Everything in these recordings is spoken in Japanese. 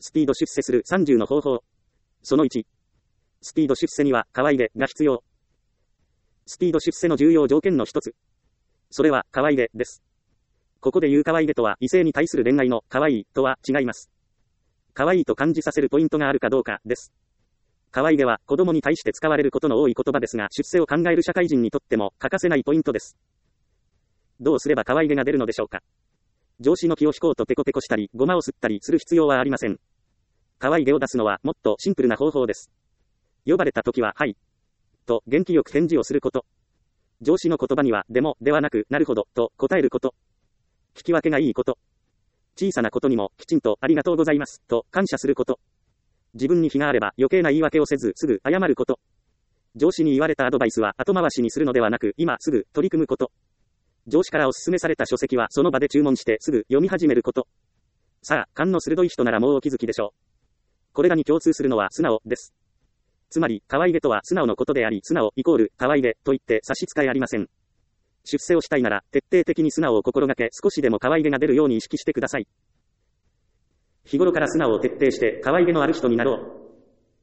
スピード出世する30の方法。その1。スピード出世には可愛げが必要。スピード出世の重要条件の一つ。それは可愛げです。ここで言う可愛げとは異性に対する恋愛の可愛いとは違います。可愛いと感じさせるポイントがあるかどうかです。可愛げは子供に対して使われることの多い言葉ですが、出世を考える社会人にとっても欠かせないポイントです。どうすれば可愛げが出るのでしょうか。上司の気を引こうとペコペコしたり、ごまを吸ったりする必要はありません。可愛げを出すのはもっとシンプルな方法です。呼ばれた時は、はい。と元気よく返事をすること。上司の言葉には、でも、ではなく、なるほど、と答えること。聞き分けがいいこと。小さなことにも、きちんと、ありがとうございます、と感謝すること。自分に非があれば、余計な言い訳をせず、すぐ謝ること。上司に言われたアドバイスは後回しにするのではなく、今すぐ取り組むこと。上司からお勧めされた書籍はその場で注文してすぐ読み始めること。さあ、勘の鋭い人ならもうお気づきでしょう。これらに共通するのは素直です。つまり、可愛げとは素直のことであり、素直イコール可愛げと言って差し支えありません。出世をしたいなら、徹底的に素直を心がけ、少しでも可愛げが出るように意識してください。日頃から素直を徹底して可愛げのある人になろう。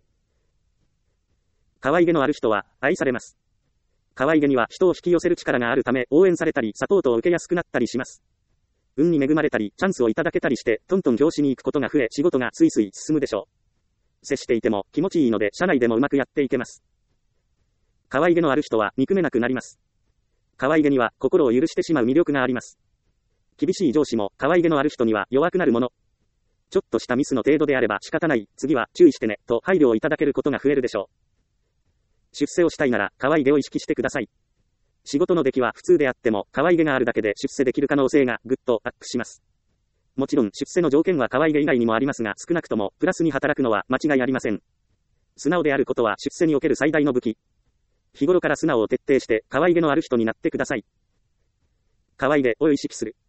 可愛げのある人は愛されます。可愛げには人を引き寄せる力があるため、応援されたりサポートを受けやすくなったりします。運に恵まれたり、チャンスをいただけたりして、トントン業種に行くことが増え、仕事がスイスイ進むでしょう。接していても気持ちいいので、社内でもうまくやっていけます。可愛げのある人は憎めなくなります。可愛げには心を許してしまう魅力があります。厳しい上司も可愛げのある人には弱くなるもの。ちょっとしたミスの程度であれば仕方ない、次は注意してね、と配慮をいただけることが増えるでしょう。出世をしたいなら可愛げを意識してください。仕事の出来は普通であっても可愛げがあるだけで出世できる可能性がぐっとアップします。もちろん出世の条件は可愛げ以外にもありますが、少なくともプラスに働くのは間違いありません。素直であることは出世における最大の武器。日頃から素直を徹底して可愛げのある人になってください。可愛げを意識する。